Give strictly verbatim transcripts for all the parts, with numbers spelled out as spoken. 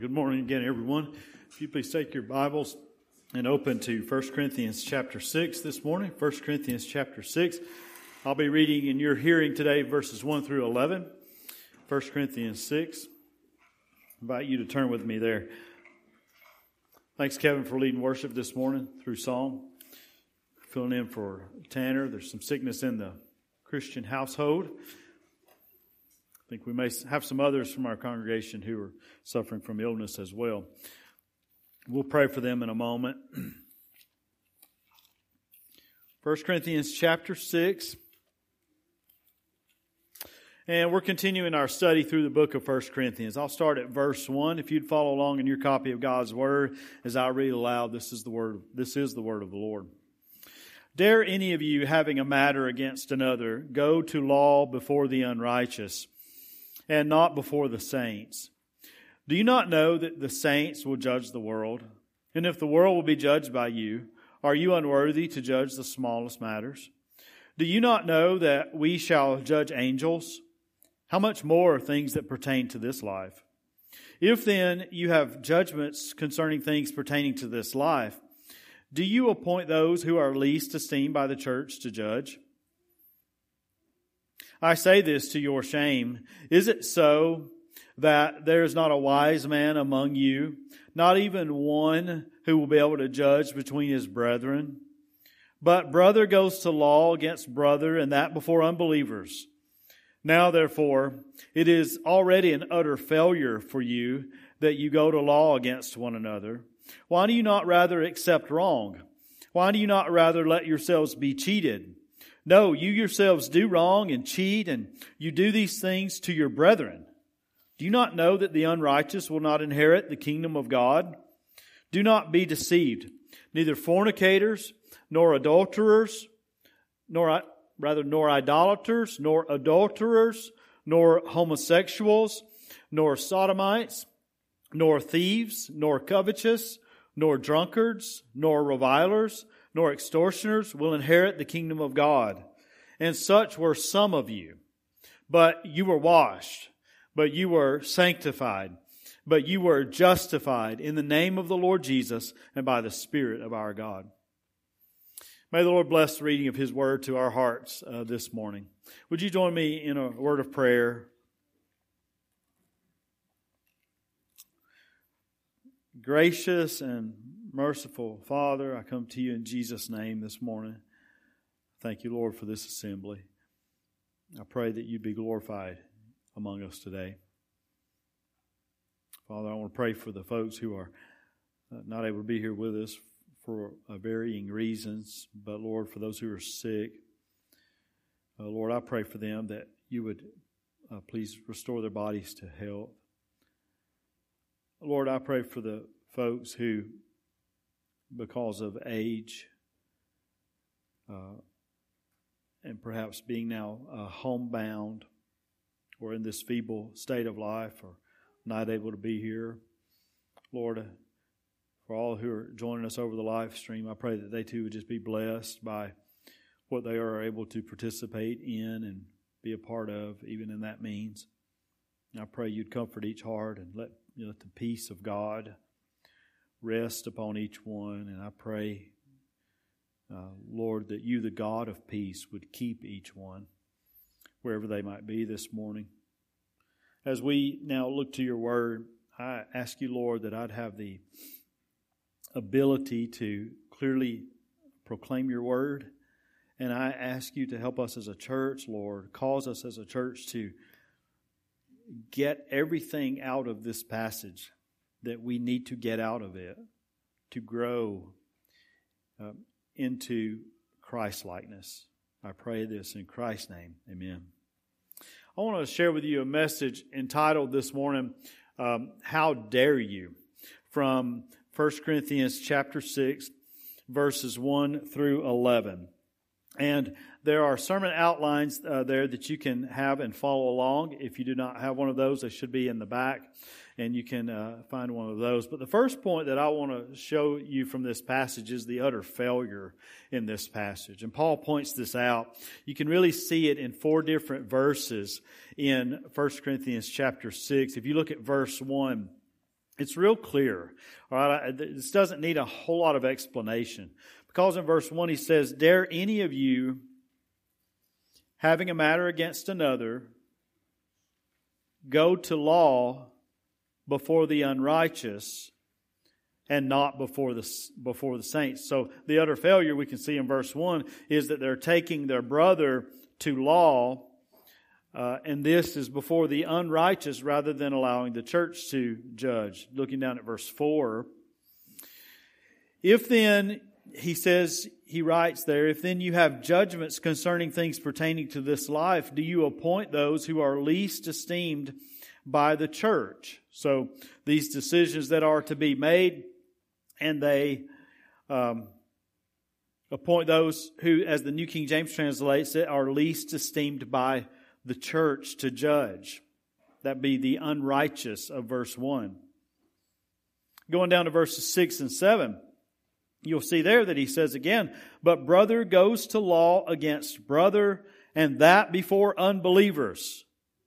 Good morning again, everyone. If you please take your Bibles and open to First Corinthians chapter six this morning. First Corinthians chapter six. I'll be reading in your hearing today verses one through eleven. First Corinthians six. I invite you to turn with me there. Thanks, Kevin, for leading worship this morning through song. Filling in for Tanner. There's some sickness in the Christian household. I think we may have some others from our congregation who are suffering from illness as well. We'll pray for them in a moment. First Corinthians chapter six. And we're continuing our study through the book of First Corinthians. I'll start at verse one. If you'd follow along in your copy of God's Word as I read aloud, this is the word, this is the word of the Lord. Dare any of you, having a matter against another, go to law before the unrighteous, and not before the saints? Do you not know that the saints will judge the world? And if the world will be judged by you, are you unworthy to judge the smallest matters? Do you not know that we shall judge angels? How much more things that pertain to this life? If then you have judgments concerning things pertaining to this life, do you appoint those who are least esteemed by the church to judge? I say this to your shame. Is it so that there is not a wise man among you, not even one who will be able to judge between his brethren? But brother goes to law against brother, and that before unbelievers. Now, therefore, it is already an utter failure for you that you go to law against one another. Why do you not rather accept wrong? Why do you not rather let yourselves be cheated? No, you yourselves do wrong and cheat, and you do these things to your brethren. Do you not know that the unrighteous will not inherit the kingdom of God? Do not be deceived. Neither fornicators, nor adulterers, nor rather nor idolaters, nor adulterers, nor homosexuals, nor sodomites, nor thieves, nor covetous, nor drunkards, nor revilers, nor extortioners will inherit the kingdom of God. And such were some of you. But you were washed, but you were sanctified, but you were justified in the name of the Lord Jesus and by the Spirit of our God. May the Lord bless the reading of His Word to our hearts uh, this morning. Would you join me in a word of prayer? Gracious and merciful Father, I come to you in Jesus' name this morning. Thank you, Lord, for this assembly. I pray that you be glorified among us today. Father, I want to pray for the folks who are not able to be here with us for varying reasons, but Lord, for those who are sick, uh, Lord, I pray for them that you would uh, please restore their bodies to health. Lord, I pray for the folks who, because of age uh, and perhaps being now uh, homebound or in this feeble state of life or not able to be here, Lord, uh, for all who are joining us over the live stream, I pray that they too would just be blessed by what they are able to participate in and be a part of, even in that means. And I pray you'd comfort each heart and let, you know, let the peace of God rest upon each one. And I pray, uh, Lord, that you, the God of peace, would keep each one wherever they might be this morning. As we now look to your word, I ask you, Lord, that I'd have the ability to clearly proclaim your word. And I ask you to help us as a church, Lord, cause us as a church to get everything out of this passage that we need to get out of it to grow uh, into Christ-likeness. I pray this in Christ's name. Amen. I want to share with you a message entitled this morning, um, How Dare You? From First Corinthians chapter six, verses one through eleven. And there are sermon outlines uh, there that you can have and follow along. If you do not have one of those, they should be in the back, and you can uh, find one of those. But the first point that I want to show you from this passage is the utter failure in this passage. And Paul points this out. You can really see it in four different verses in First Corinthians chapter six. If you look at verse one, It's real clear. All right, this doesn't need a whole lot of explanation. Because in verse one he says, "Dare any of you, having a matter against another, go to law before the unrighteous and not before the, before the saints." So the utter failure we can see in verse one is that they're taking their brother to law, uh, and this is before the unrighteous rather than allowing the church to judge. Looking down at verse four. "If then," he says, he writes there, "if then you have judgments concerning things pertaining to this life, do you appoint those who are least esteemed by the church?" So these decisions that are to be made, and they um, appoint those who, as the New King James translates it, are least esteemed by the church to judge. That be the unrighteous of verse one. Going down to verses six and seven, you'll see there that he says again, "But brother goes to law against brother, and that before unbelievers.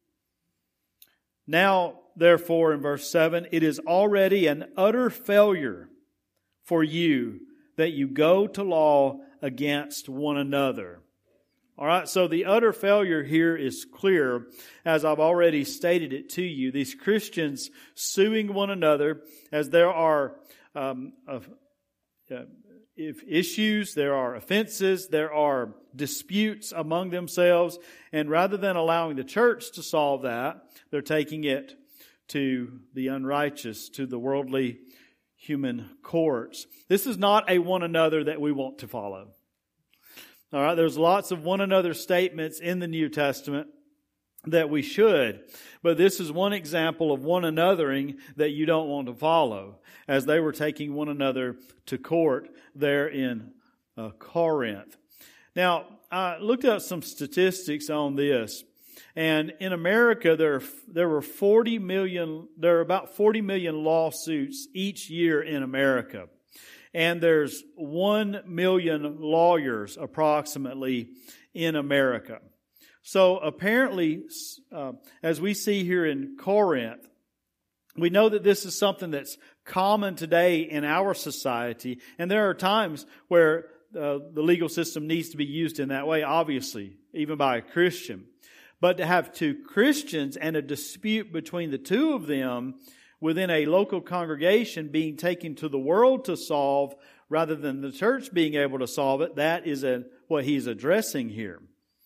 Now, therefore," in verse seven, "it is already an utter failure for you that you go to law against one another." All right, so the utter failure here is clear, as I've already stated it to you. These Christians suing one another, as there are um, uh, uh, if issues, there are offenses, there are disputes among themselves, and rather than allowing the church to solve that, they're taking it to the unrighteous, to the worldly human courts. This is not a one another that we want to follow. All right, there's lots of one another statements in the New Testament that we should, but this is one example of one anothering that you don't want to follow, as they were taking one another to court there in uh, Corinth. Now, I looked up some statistics on this, and in America there there were forty million, there are about forty million lawsuits each year in America. And there's one million lawyers approximately in America. So apparently, uh, as we see here in Corinth, we know that this is something that's common today in our society. And there are times where uh, the legal system needs to be used in that way, obviously, even by a Christian. But to have two Christians and a dispute between the two of them within a local congregation being taken to the world to solve rather than the church being able to solve it, that is a, what he's addressing here.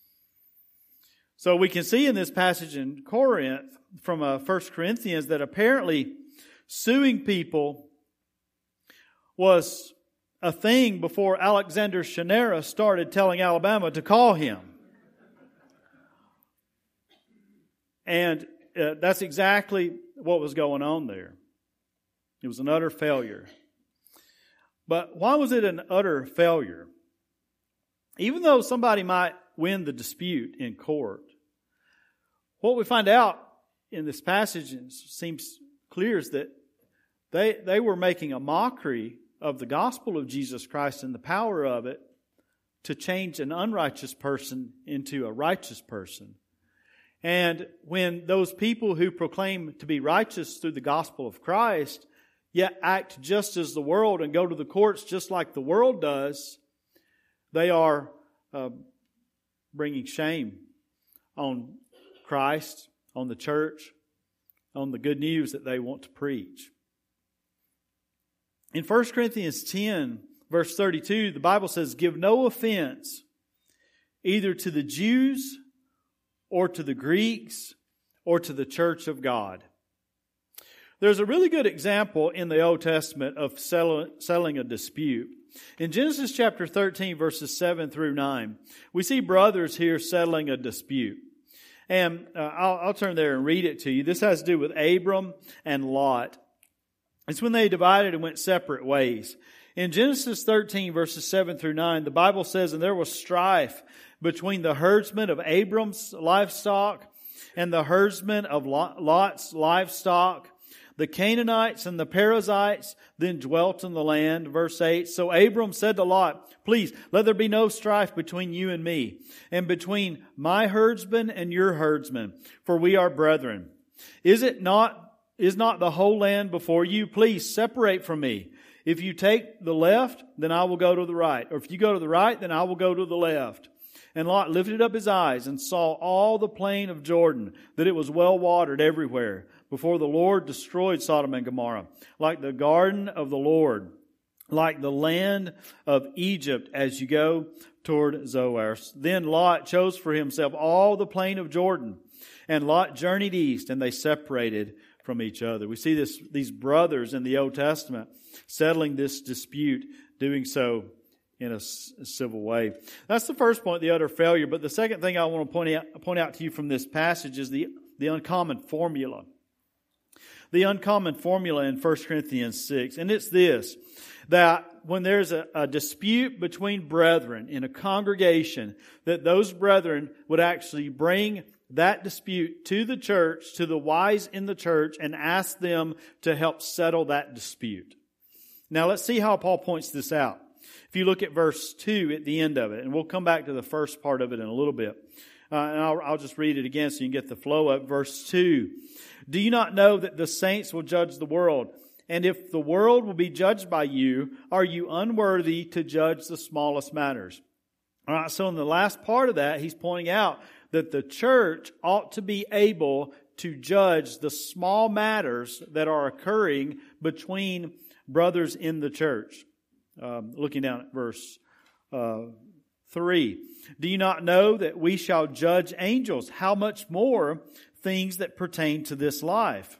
So we can see in this passage in Corinth from uh, First Corinthians that apparently suing people was a thing before Alexander Shanera started telling Alabama to call him. And uh, that's exactly what was going on there. It was an utter failure. But why was it an utter failure? Even though somebody might win the dispute in court, what we find out in this passage, and seems clear, is that they, they were making a mockery of the gospel of Jesus Christ and the power of it to change an unrighteous person into a righteous person. And when those people who proclaim to be righteous through the gospel of Christ yet act just as the world and go to the courts just like the world does, they are uh, bringing shame on Christ, on the church, on the good news that they want to preach. In First Corinthians ten, verse thirty-two, the Bible says, "Give no offense either to the Jews or to the Greeks, or to the church of God." There's a really good example in the Old Testament of settling a dispute. In Genesis chapter thirteen, verses seven through nine, we see brothers here settling a dispute. And uh, I'll, I'll turn there and read it to you. This has to do with Abram and Lot. It's when they divided and went separate ways. In Genesis thirteen, verses seven through nine, the Bible says, "And there was strife between the herdsmen of Abram's livestock and the herdsmen of Lot's livestock. The Canaanites and the Perizzites then dwelt in the land." Verse eight, "So Abram said to Lot, 'Please, let there be no strife between you and me, and between my herdsmen and your herdsmen, for we are brethren. Is it not is not the whole land before you? Please separate from me. If you take the left, then I will go to the right. Or if you go to the right, then I will go to the left. And Lot lifted up his eyes and saw all the plain of Jordan, that it was well watered everywhere, before the Lord destroyed Sodom and Gomorrah, like the garden of the Lord, like the land of Egypt as you go toward Zoar. Then Lot chose for himself all the plain of Jordan, and Lot journeyed east, and they separated from each other. We see this, these brothers in the Old Testament settling this dispute, doing so in a civil way. That's the first point, the utter failure. But the second thing I want to point out, point out to you from this passage is the, the uncommon formula. The uncommon formula in First Corinthians six. And it's this, that when there's a, a dispute between brethren in a congregation, that those brethren would actually bring that dispute to the church, to the wise in the church, and ask them to help settle that dispute. Now let's see how Paul points this out. If you look at verse two at the end of it, and we'll come back to the first part of it in a little bit. Uh, and I'll, I'll just read it again so you can get the flow of verse two. Do you not know that the saints will judge the world? And if the world will be judged by you, are you unworthy to judge the smallest matters? All right, so in the last part of that, he's pointing out that the church ought to be able to judge the small matters that are occurring between brothers in the church. Um, looking down at verse uh, three. Do you not know that we shall judge angels? How much more things that pertain to this life?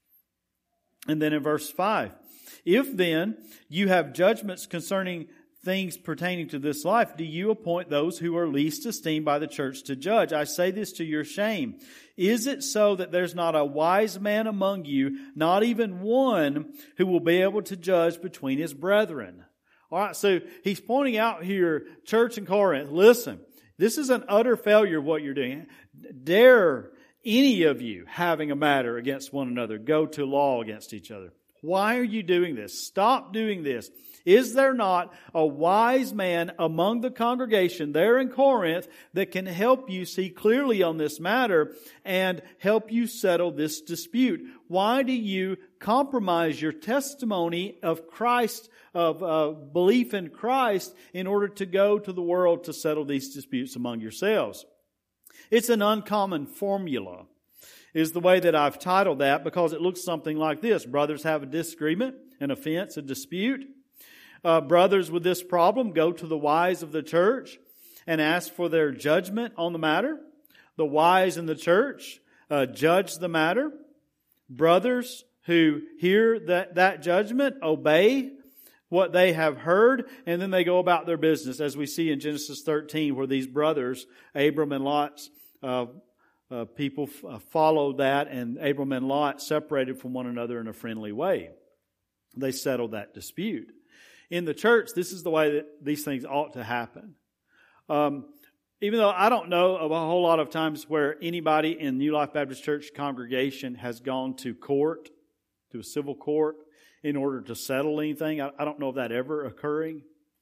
And then in verse five. If then you have judgments concerning things pertaining to this life, do you appoint those who are least esteemed by the church to judge? I say this to your shame. Is it so that there's not a wise man among you, not even one, who will be able to judge between his brethren? All right, so he's pointing out here, church in Corinth, listen, this is an utter failure of what you're doing. Dare any of you having a matter against one another go to law against each other. Why are you doing this? Stop doing this. Is there not a wise man among the congregation there in Corinth that can help you see clearly on this matter and help you settle this dispute? Why do you compromise your testimony of Christ, of uh, belief in Christ, in order to go to the world to settle these disputes among yourselves? It's an uncommon formula, is the way that I've titled that, because it looks something like this. Brothers have a disagreement, an offense, a dispute. Uh, brothers with this problem go to the wise of the church and ask for their judgment on the matter. The wise in the church uh, judge the matter. Brothers who hear that, that judgment obey what they have heard, and then they go about their business, as we see in Genesis thirteen, where these brothers, Abram and Lot's uh, uh, people f- followed that, and Abram and Lot separated from one another in a friendly way. They settled that dispute. In the church, this is the way that these things ought to happen. Um, even though I don't know of a whole lot of times where anybody in New Life Baptist Church congregation has gone to court, to a civil court, in order to settle anything. I, I don't know of that ever occurring.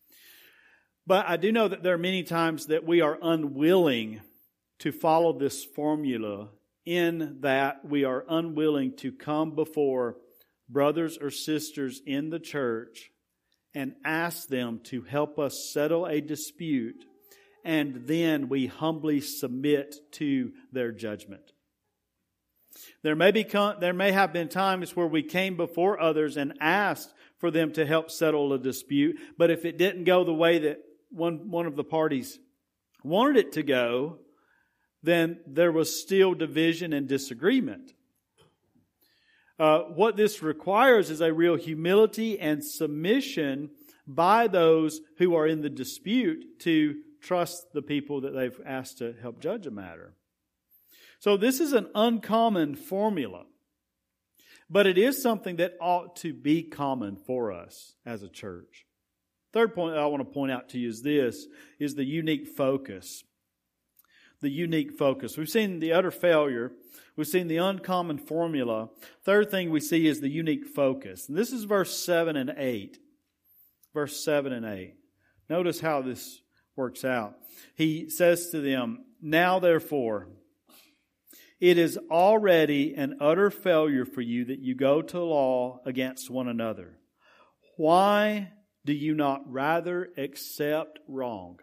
But I do know that there are many times that we are unwilling to follow this formula, in that we are unwilling to come before brothers or sisters in the church and ask them to help us settle a dispute, and then we humbly submit to their judgment. There may be, there may have been times where we came before others and asked for them to help settle a dispute, but if it didn't go the way that one, one of the parties wanted it to go, then there was still division and disagreement. Uh, what this requires is a real humility and submission by those who are in the dispute to trust the people that they've asked to help judge a matter. So this is an uncommon formula, but it is something that ought to be common for us as a church. Third point that I want to point out to you is this, is the unique focus. The unique focus. We've seen the utter failure. We've seen the uncommon formula. Third thing we see is the unique focus. And this is verse seven and eight. Verse seven and eight. Notice how this works out. He says to them, "Now therefore, It is already an utter failure for you that you go to law against one another. Why do you not rather accept wrong?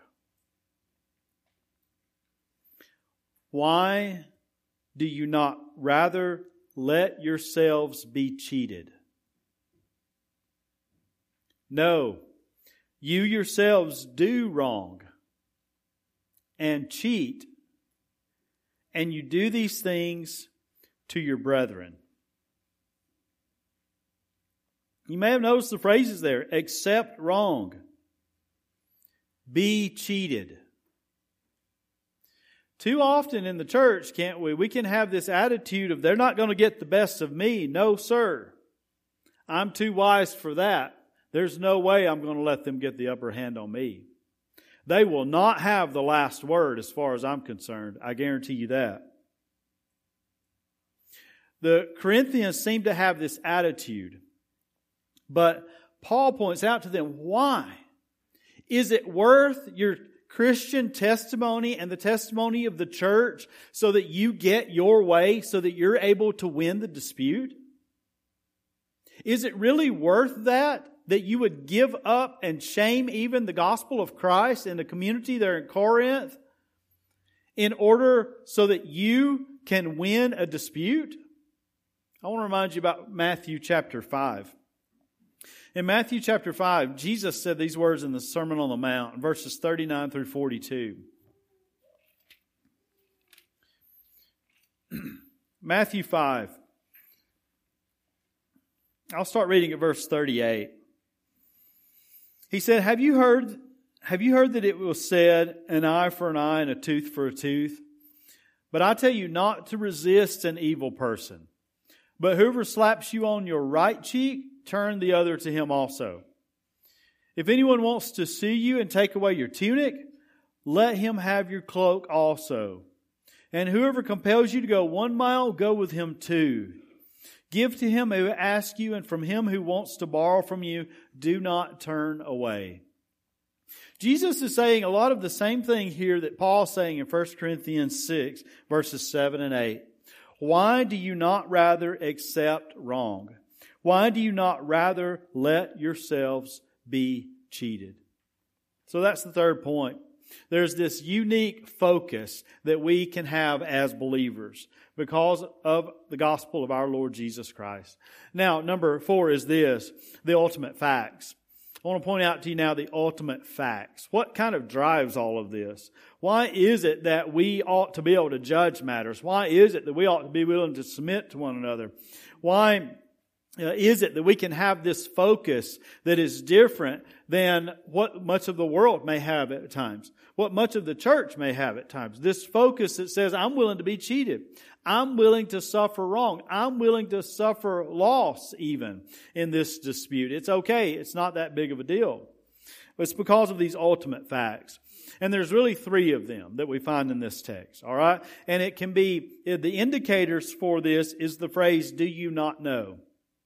Why do you not rather let yourselves be cheated? No, you yourselves do wrong and cheat, and you do these things to your brethren. You may have noticed the phrases there. Accept wrong. Be cheated. Too often in the church, can't we? We can have this attitude of they're not going to get the best of me. No, sir. I'm too wise for that. There's no way I'm going to let them get the upper hand on me. They will not have the last word as far as I'm concerned. I guarantee you that. The Corinthians seem to have this attitude. But Paul points out to them, why? Is it worth your Christian testimony and the testimony of the church so that you get your way, so that you're able to win the dispute? Is it really worth that? That you would give up and shame even the gospel of Christ in the community there in Corinth in order so that you can win a dispute? I want to remind you about Matthew chapter five. In Matthew chapter five, Jesus said these words in the Sermon on the Mount, verses thirty-nine through forty-two. Matthew five. I'll start reading at verse thirty-eight. He said, Have you heard, have you heard that it was said, an eye for an eye and a tooth for a tooth? But I tell you not to resist an evil person. But whoever slaps you on your right cheek, turn the other to him also. If anyone wants to sue you and take away your tunic, let him have your cloak also. And whoever compels you to go one mile, go with him two. Give to him who asks you, and from him who wants to borrow from you, do not turn away. Jesus is saying a lot of the same thing here that Paul's saying in First Corinthians six, verses seven and eight. Why do you not rather accept wrong? Why do you not rather let yourselves be cheated? So that's the third point. There's this unique focus that we can have as believers because of the gospel of our Lord Jesus Christ. Now, number four is this, the ultimate facts. I want to point out to you now the ultimate facts. What kind of drives all of this? Why is it that we ought to be able to judge matters? Why is it that we ought to be willing to submit to one another? Why Uh, is it that we can have this focus that is different than what much of the world may have at times, what much of the church may have at times? This focus that says, I'm willing to be cheated. I'm willing to suffer wrong. I'm willing to suffer loss even in this dispute. It's okay. It's not that big of a deal. But it's because of these ultimate facts. And there's really three of them that we find in this text. All right. And it can be, the indicators for this is the phrase, do you not know?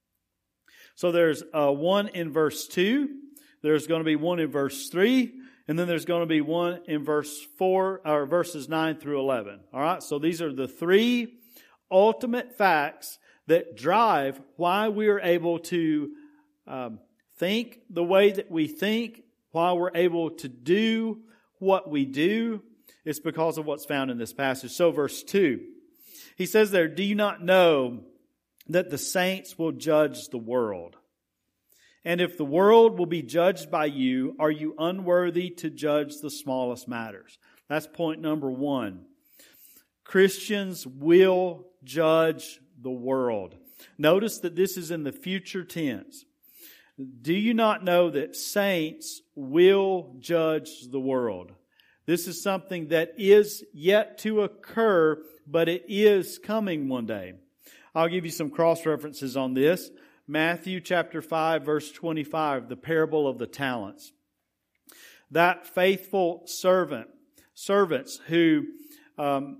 So there's uh, one in verse two, there's going to be one in verse three, and then there's going to be one in verse four, or verses nine through eleven. All right, so these are the three ultimate facts that drive why we are able to um, think the way that we think, why we're able to do what we do. It's because of what's found in this passage. So verse two, he says there, do you not know that the saints will judge the world? And if the world will be judged by you, are you unworthy to judge the smallest matters? That's point number one. Christians will judge the world. Notice that this is in the future tense. Do you not know that saints will judge the world? This is something that is yet to occur, but it is coming one day. I'll give you some cross-references on this. Matthew chapter five, verse twenty-five, the parable of the talents. That faithful servant, servants who um,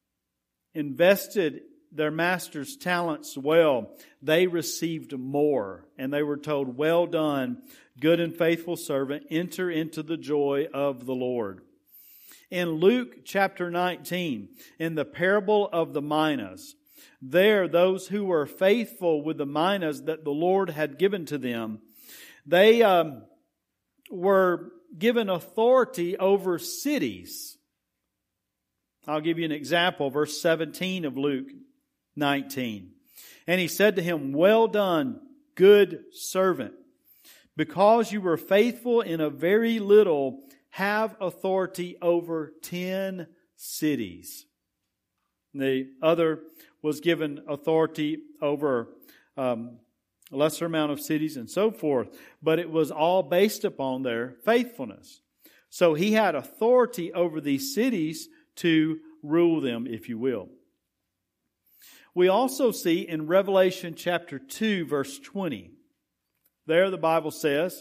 invested their master's talents well, they received more. And they were told, well done, good and faithful servant, enter into the joy of the Lord. In Luke chapter nineteen, in the parable of the minas, there those who were faithful with the minas that the Lord had given to them, they um, were given authority over cities. I'll give you an example, verse seventeen of Luke nineteen. And he said to him, "Well done, good servant. Because you were faithful in a very little, have authority over ten cities." The other was given authority over um, a lesser amount of cities and so forth. But it was all based upon their faithfulness. So he had authority over these cities to rule them, if you will. We also see in Revelation chapter two, verse twenty. There the Bible says,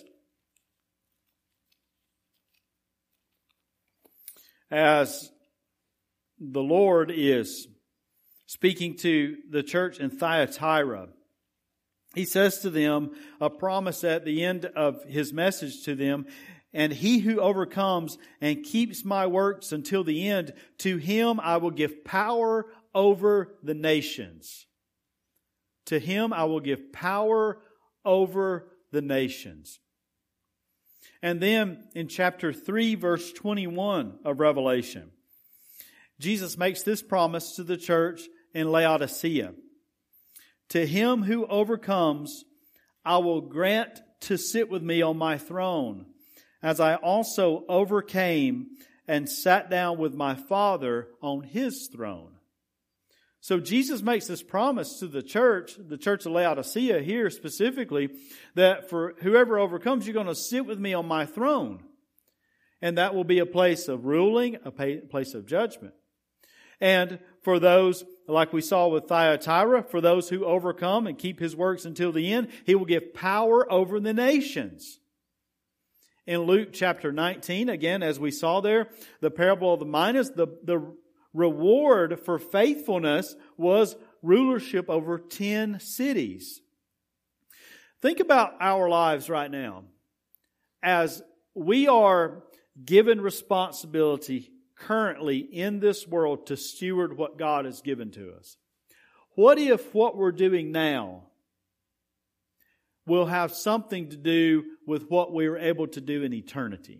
as the Lord is speaking to the church in Thyatira, He says to them a promise at the end of His message to them, "And he who overcomes and keeps my works until the end, to him I will give power over the nations." To him I will give power over the nations. And then in chapter three, verse twenty-one of Revelation, Jesus makes this promise to the church in Laodicea. "To him who overcomes, I will grant to sit with me on my throne, as I also overcame and sat down with my Father on His throne." So Jesus makes this promise to the church, the church of Laodicea here specifically, that for whoever overcomes, you're going to sit with me on my throne. And that will be a place of ruling, a place of judgment. And for those, like we saw with Thyatira, for those who overcome and keep His works until the end, He will give power over the nations. In Luke chapter nineteen, again, as we saw there, the parable of the minas, the, the reward for faithfulness was rulership over ten cities. Think about our lives right now. As we are given responsibility currently in this world to steward what God has given to us. What if what we're doing now will have something to do with what we were able to do in eternity?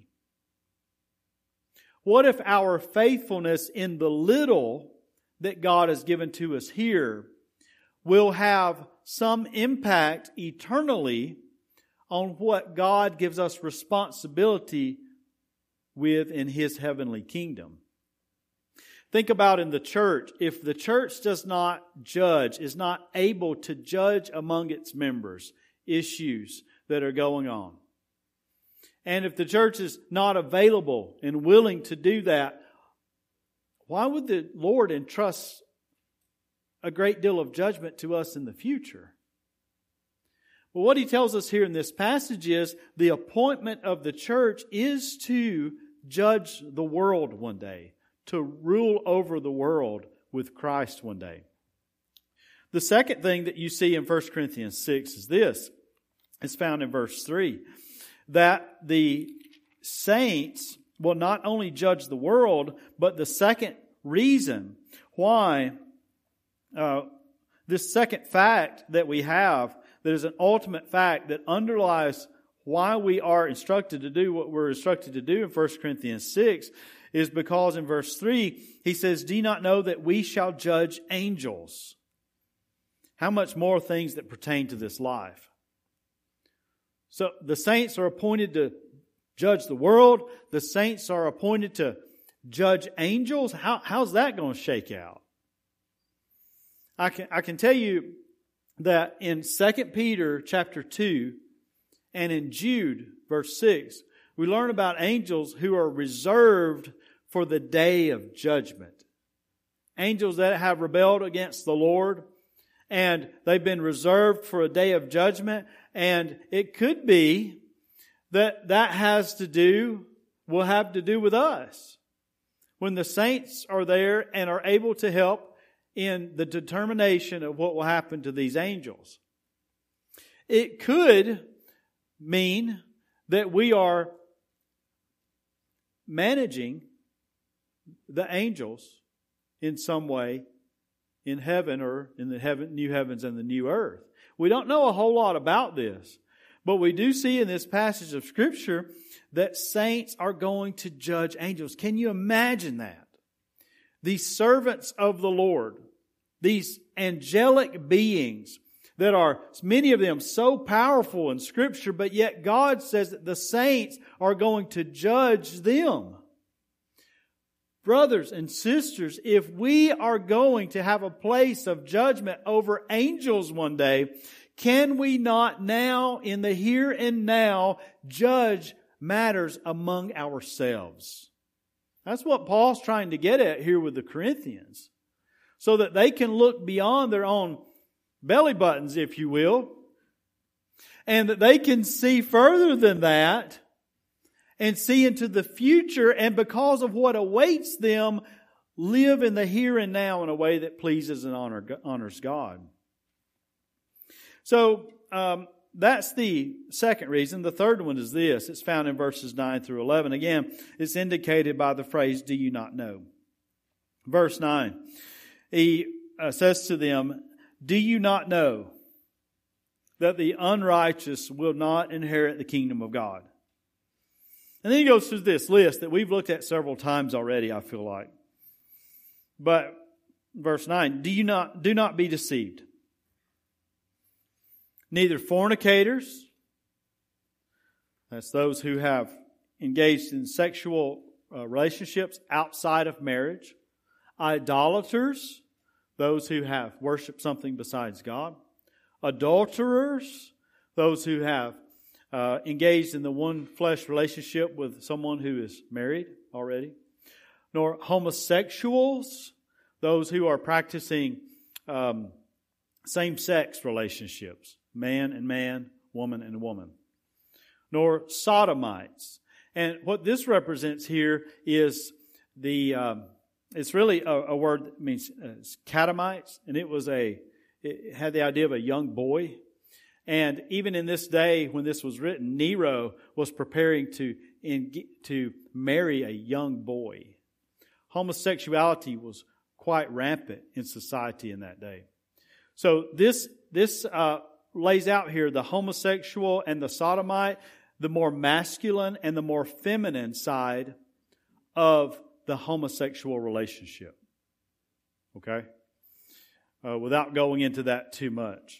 What if our faithfulness in the little that God has given to us here will have some impact eternally on what God gives us responsibility with in His heavenly kingdom? Think about in the church. If the church does not judge, is not able to judge among its members issues that are going on, and if the church is not available and willing to do that, why would the Lord entrust a great deal of judgment to us in the future? Well, what He tells us here in this passage is the appointment of the church is to judge the world one day, to rule over the world with Christ one day. The second thing that you see in First Corinthians six is this. It's found in verse three. That the saints will not only judge the world, but the second reason why, uh, this second fact that we have, that is an ultimate fact that underlies why we are instructed to do what we're instructed to do in First Corinthians six, is because in verse three, he says, "Do you not know that we shall judge angels? How much more things that pertain to this life?" So the saints are appointed to judge the world. The saints are appointed to judge angels. How, how's that going to shake out? I can, I can tell you that in Second Peter chapter two and in Jude verse six, we learn about angels who are reserved for the day of judgment. Angels that have rebelled against the Lord, and they've been reserved for a day of judgment. And it could be that that has to do, will have to do with us. When the saints are there and are able to help in the determination of what will happen to these angels. It could mean that we are managing the angels in some way in heaven or in the heaven, new heavens and the new earth. We don't know a whole lot about this, but we do see in this passage of Scripture that saints are going to judge angels. Can you imagine that? These servants of the Lord, these angelic beings that are, many of them, so powerful in Scripture, but yet God says that the saints are going to judge them. Brothers and sisters, if we are going to have a place of judgment over angels one day, can we not now, in the here and now, judge matters among ourselves? That's what Paul's trying to get at here with the Corinthians, so that they can look beyond their own belly buttons, if you will, and that they can see further than that and see into the future, and because of what awaits them, live in the here and now in a way that pleases and honor, honors God. So, um, that's the second reason. The third one is this. It's found in verses nine through eleven. Again, it's indicated by the phrase, do you not know? Verse nine, he uh, says to them, do you not know that the unrighteous will not inherit the kingdom of God? And then he goes through this list that we've looked at several times already, I feel like. But verse nine, do you not, do not be deceived. Neither fornicators, that's those who have engaged in sexual uh, relationships outside of marriage. Idolaters, those who have worshipped something besides God. Adulterers, those who have uh, engaged in the one flesh relationship with someone who is married already. Nor homosexuals, those who are practicing um, same-sex relationships. Man and man, woman and woman. Nor sodomites. And what this represents here is the, um, it's really a, a word that means uh, catamites, and it was a, it had the idea of a young boy. And even in this day when this was written, Nero was preparing to, in, to marry a young boy. Homosexuality was quite rampant in society in that day. So this, this, uh, lays out here the homosexual and the sodomite, the more masculine and the more feminine side of the homosexual relationship. Okay? Uh, without going into that too much.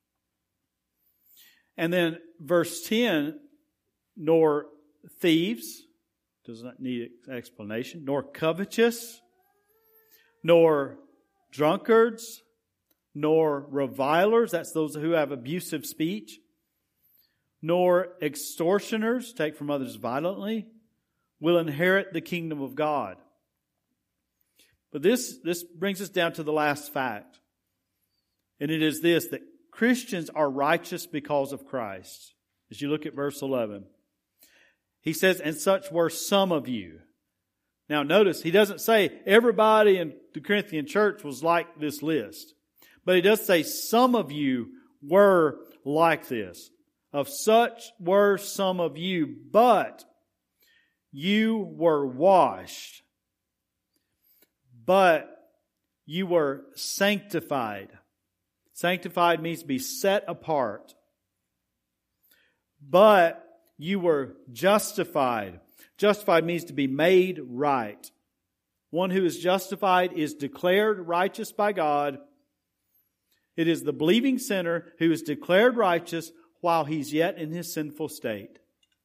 And then verse ten, nor thieves, does not need explanation, nor covetous, nor drunkards, nor revilers, that's those who have abusive speech, nor extortioners, take from others violently, will inherit the kingdom of God. But this, this brings us down to the last fact. And it is this, that Christians are righteous because of Christ. As you look at verse eleven. He says, and such were some of you. Now notice, he doesn't say everybody in the Corinthian church was like this list. But he does say some of you were like this. Of such were some of you, but you were washed. But you were sanctified. Sanctified means to be set apart. But you were justified. Justified means to be made right. One who is justified is declared righteous by God. It is the believing sinner who is declared righteous while he's yet in his sinful state.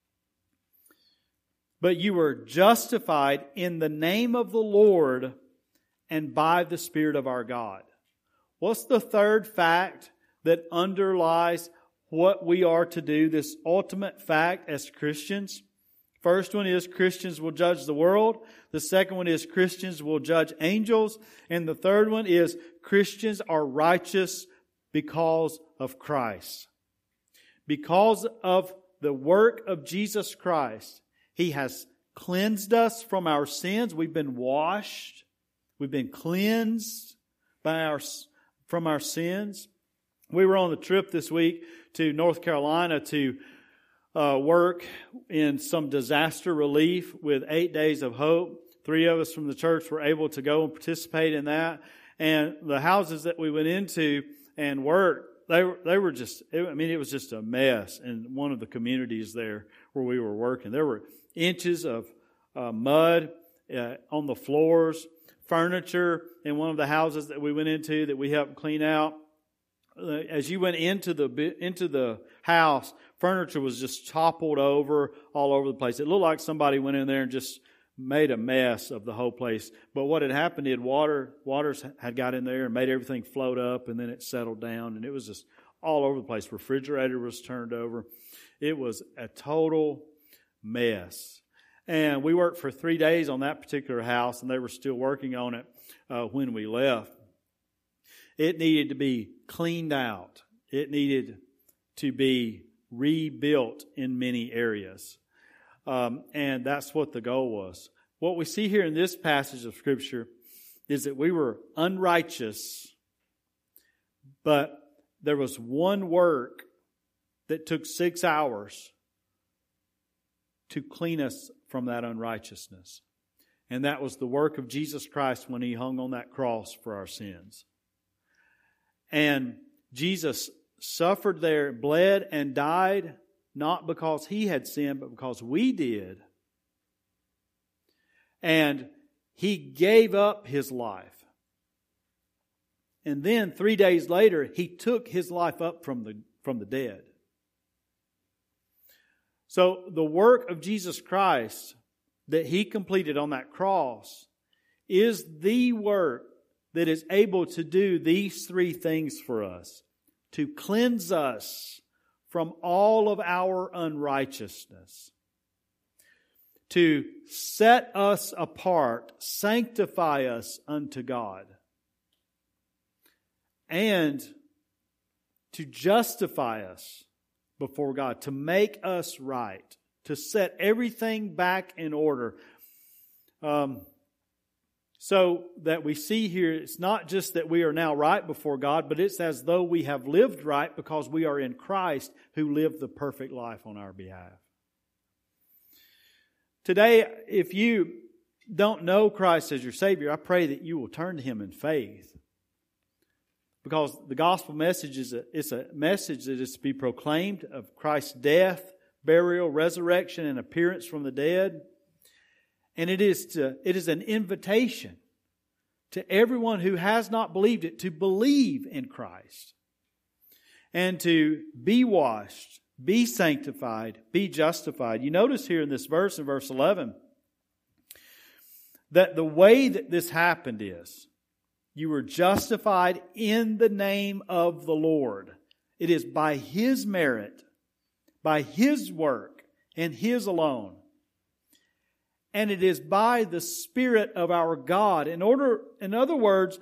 But you were justified in the name of the Lord and by the Spirit of our God. What's the third fact that underlies what we are to do, this ultimate fact as Christians? First one is Christians will judge the world. The second one is Christians will judge angels. And the third one is Christians are righteous because of Christ. Because of the work of Jesus Christ. He has cleansed us from our sins. We've been washed. We've been cleansed by our, from our sins. We were on the trip this week to North Carolina to Uh, work in some disaster relief with Eight Days of Hope. three of us from the church were able to go and participate in that. And the houses that we went into and worked, they were, they were just, I mean, it was just a mess in one of the communities there where we were working. There were inches of uh, mud uh, on the floors, furniture in one of the houses that we went into that we helped clean out. Uh, as you went into the into the house, furniture was just toppled over all over the place. It looked like somebody went in there and just made a mess of the whole place. But what had happened is water, waters had got in there and made everything float up, and then it settled down, and it was just all over the place. Refrigerator was turned over. It was a total mess. And we worked for three days on that particular house, and they were still working on it uh, when we left. It needed to be cleaned out. It needed to be rebuilt in many areas. Um, and that's what the goal was. What we see here in this passage of Scripture is that we were unrighteous, but there was one work that took six hours to clean us from that unrighteousness. And that was the work of Jesus Christ when He hung on that cross for our sins. And Jesus suffered there, bled and died, not because He had sinned, but because we did. And He gave up His life. And then three days later, He took His life up from the, from the dead. So the work of Jesus Christ that He completed on that cross is the work that is able to do these three things for us. To cleanse us from all of our unrighteousness. To set us apart, sanctify us unto God. And to justify us before God, to make us right, to set everything back in order. Um, so that we see here, it's not just that we are now right before God, but it's as though we have lived right because we are in Christ who lived the perfect life on our behalf. Today, if you don't know Christ as your Savior, I pray that you will turn to Him in faith. Because the gospel message is a, it's a message that is to be proclaimed of Christ's death, burial, resurrection, and appearance from the dead. And it is to, it is an invitation to everyone who has not believed it to believe in Christ. And to be washed, be sanctified, be justified. You notice here in this verse, in verse eleven, that the way that this happened is, you were justified in the name of the Lord. It is by His merit, by His work, and His alone. And it is by the Spirit of our God. In order, in other words,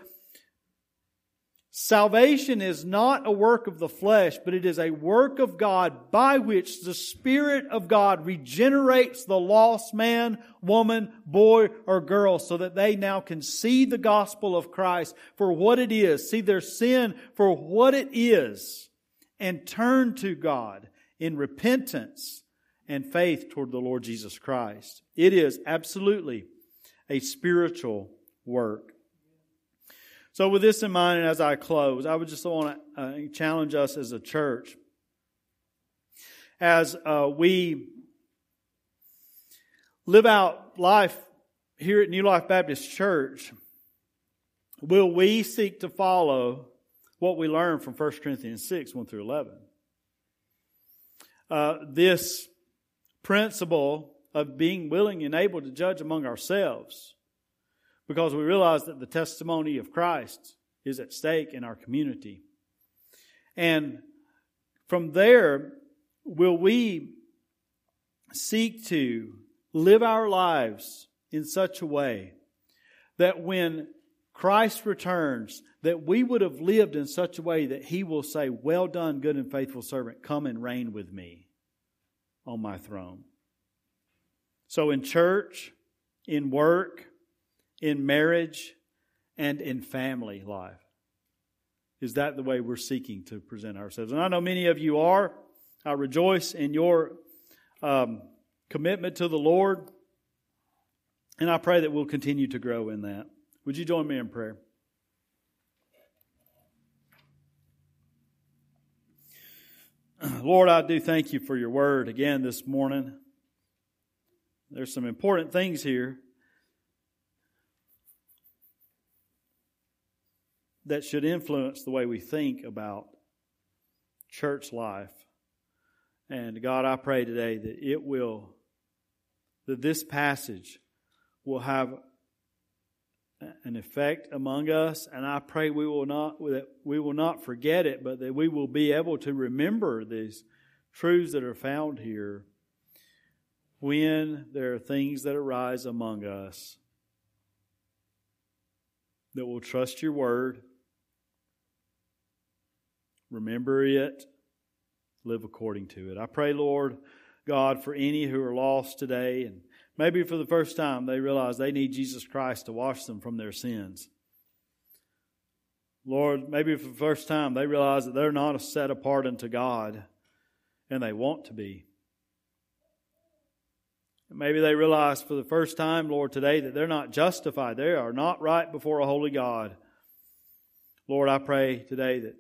salvation is not a work of the flesh, but it is a work of God by which the Spirit of God regenerates the lost man, woman, boy, or girl so that they now can see the gospel of Christ for what it is, see their sin for what it is, and turn to God in repentance and faith toward the Lord Jesus Christ. It is absolutely a spiritual work. So with this in mind, and as I close, I would just want to uh, challenge us as a church. As uh, we live out life here at New Life Baptist Church, will we seek to follow what we learned from First Corinthians six, one through eleven? Uh, this principle of being willing and able to judge among ourselves, because we realize that the testimony of Christ is at stake in our community. And from there, will we seek to live our lives in such a way that when Christ returns, that we would have lived in such a way that He will say, "Well done, good and faithful servant, come and reign with me on my throne." So in church, in work, in marriage, and in family life, is that the way we're seeking to present ourselves? And I know many of you are. I rejoice in your um, commitment to the Lord. And I pray that we'll continue to grow in that. Would you join me in prayer? Lord, I do thank you for your word again this morning. There's some important things here that should influence the way we think about church life. And God, I pray today that it will, that this passage will have an effect among us, and I pray we will not that we will not forget it, but that we will be able to remember these truths that are found here when there are things that arise among us, that will trust your word, remember it, live according to it. I pray, Lord God, for any who are lost today, and maybe for the first time they realize they need Jesus Christ to wash them from their sins. Lord, maybe for the first time they realize that they're not set apart unto God, and they want to be. Maybe they realize for the first time, Lord, today that they're not justified. They are not right before a holy God. Lord, I pray today that,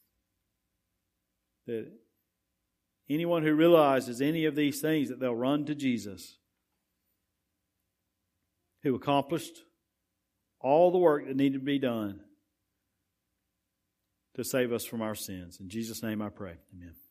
that anyone who realizes any of these things, that they'll run to Jesus, who accomplished all the work that needed to be done to save us from our sins. In Jesus' name I pray. Amen.